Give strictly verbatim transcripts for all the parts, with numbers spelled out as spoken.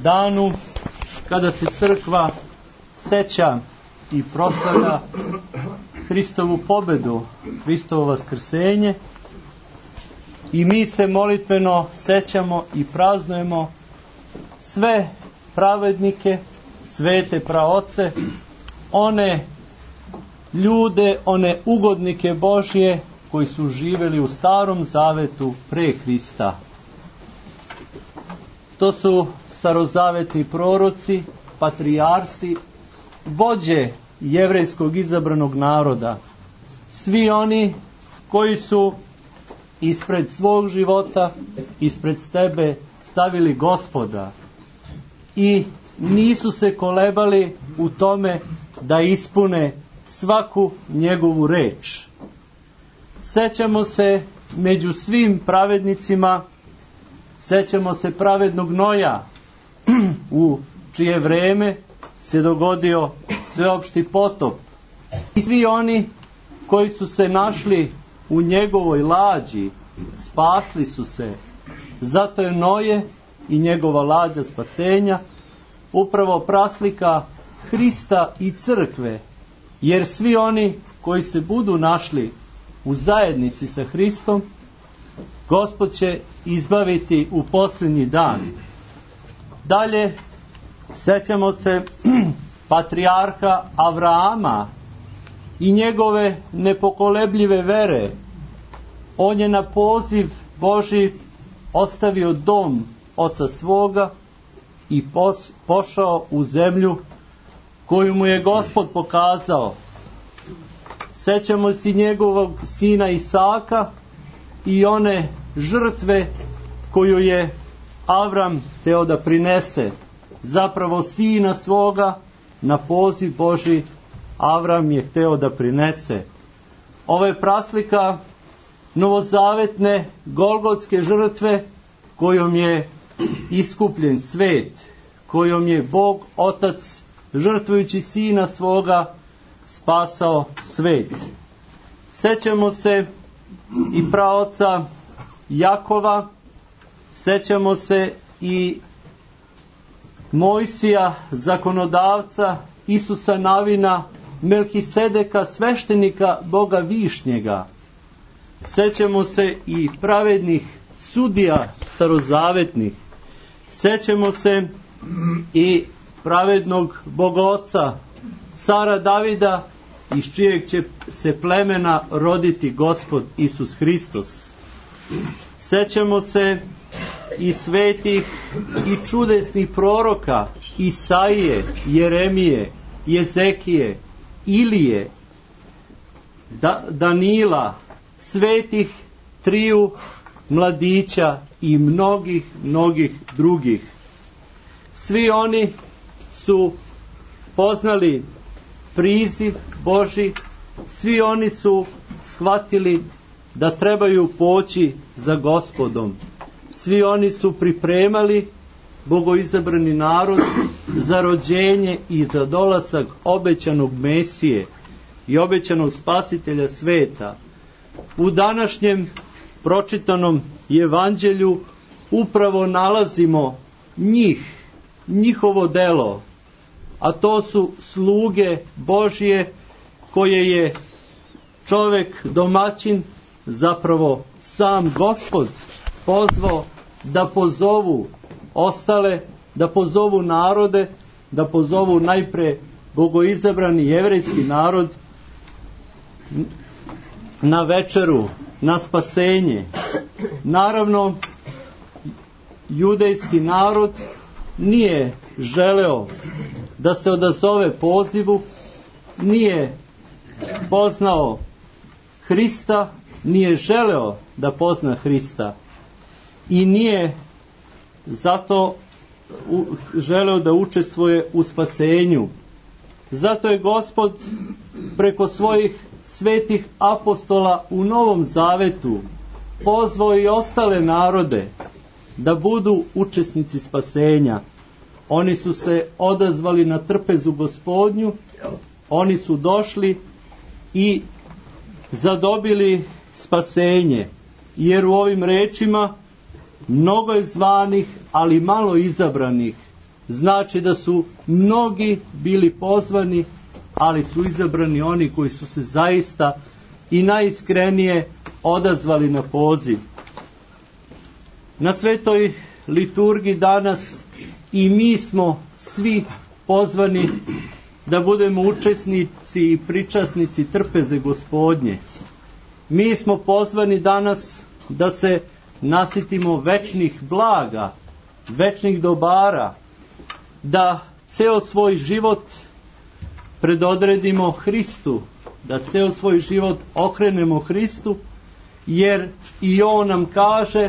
danu kada se crkva seća i proslavlja Hristovu pobedu, Hristovo vaskrsenje, i mi se molitveno sećamo i praznujemo sve pravednike, svete praoce, one ljude, one ugodnike Božje koji su živjeli u Starom Zavetu pre Hrista. To su starozavetni proroci, patrijarsi, vođe jevrejskog izabranog naroda. Svi oni koji su ispred svog života, ispred tebe stavili Gospoda i nisu se kolebali u tome da ispune svaku njegovu reč. Sećamo se među svim pravednicima, sećamo se pravednog Noja, u čije vreme se dogodio sveopšti potop. I svi oni koji su se našli u njegovoj lađi, spasli su se. Zato je Noje i njegova lađa spasenja upravo praslika Hrista i crkve, jer svi oni koji se budu našli u zajednici sa Hristom, Gospod će izbaviti u posljednji dan. Dalje, sećamo se patrijarha Avrama i njegove nepokolebljive vere. On je na poziv Božji ostavio dom oca svoga i pos, pošao u zemlju koju mu je Gospod pokazao. Sećamo se njegovog sina Isaka i one žrtve koju je Avram hteo da prinese. Zapravo sina svoga na poziv Božji Avram je hteo da prinese. Ovo je praslika novozavetne golgotske žrtve kojom je iskupljen svet, kojom je Bog Otac žrtvujući sina svoga spasao svet. Sećamo se i praoca Jakova, sećamo se i Mojsija, zakonodavca, Isusa Navina, Melhisedeka, sveštenika Boga Višnjega. Sećamo se i pravednih sudija starozavetnih. Sećamo se i pravednog Bogoca, cara Davida, iz čijeg će se plemena roditi Gospod Isus Hristos. Sećamo se i svetih i čudesnih proroka Isaije, Jeremije, Jezekije, Ilije, da, Danila, svetih triju mladića i mnogih, mnogih drugih. Svi oni su poznali priziv Božji, svi oni su shvatili da trebaju poći za Gospodom. Svi oni su pripremali bogoizabrani narod za rođenje i za dolazak obećanog Mesije i obećanog spasitelja sveta. U današnjem pročitanom evanđelju upravo nalazimo njih, njihovo delo, a to su sluge Božje koje je čovek domaćin, zapravo sam Gospod, pozvao da pozovu ostale, da pozovu narode, da pozovu najpre bogoizabrani jevrejski narod na večeru, na spasenje. Naravno, judejski narod nije želeo da se odazove pozivu, nije poznao Hrista, nije želeo da pozna Hrista i nije zato želeo da učestvuje u spasenju. Zato je Gospod preko svojih svetih apostola u Novom Zavetu pozvao i ostale narode da budu učesnici spasenja. Oni su se odazvali na trpezu Gospodnju, oni su došli i zadobili spasenje, jer u ovim rečima mnogo je zvanih, ali malo izabranih. znači da su mnogi bili pozvani, ali su izabrani oni koji su se zaista i najiskrenije odazvali na poziv. Na svetoj liturgiji danas i mi smo svi pozvani da budemo učesnici i pričasnici trpeze Gospodnje. Mi smo pozvani danas da se nasitimo večnih blaga, večnih dobara, da ceo svoj život predodredimo Hristu, da ceo svoj život okrenemo Hristu, jer i On nam kaže: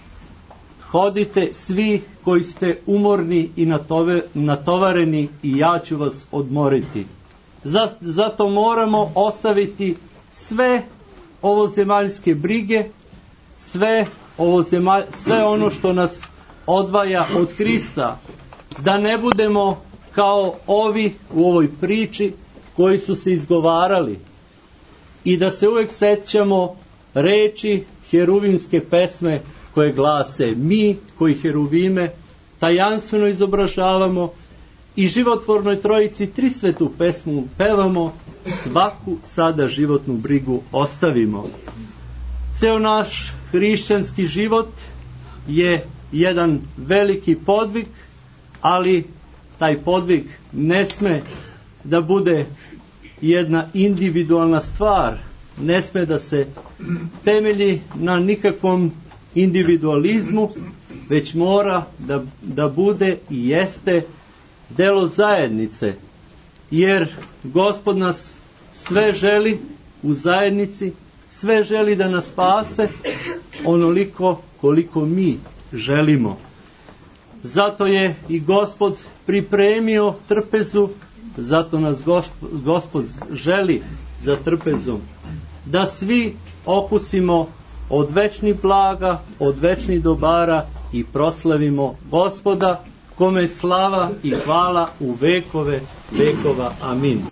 hodite svi koji ste umorni i natovareni i ja ću vas odmoriti. Zato moramo ostaviti sve ovozemaljske brige, sve, ovozemalj, sve ono što nas odvaja od Hrista, da ne budemo kao ovi u ovoj priči koji su se izgovarali, i da se uvek sećamo reči heruvimske pesme koje glase: mi koji heruvime tajanstveno izobražavamo i životvornoj trojici trisvetu pesmu pevamo, svaku sada životnu brigu ostavimo. Ceo naš hrišćanski život je jedan veliki podvig, ali taj podvig ne sme da bude jedna individualna stvar, ne sme da se temelji na nikakvom individualizmu, već mora da, da bude i jeste delo zajednice, jer Gospod nas sve želi u zajednici, sve želi da nas spase onoliko koliko mi želimo. Zato je i Gospod pripremio trpezu, zato nas Gospod, Gospod želi za trpezom, da svi okusimo od večnih blaga, od večnih dobara i proslavimo Gospoda, kome slava i hvala u vekove vekova. Amin.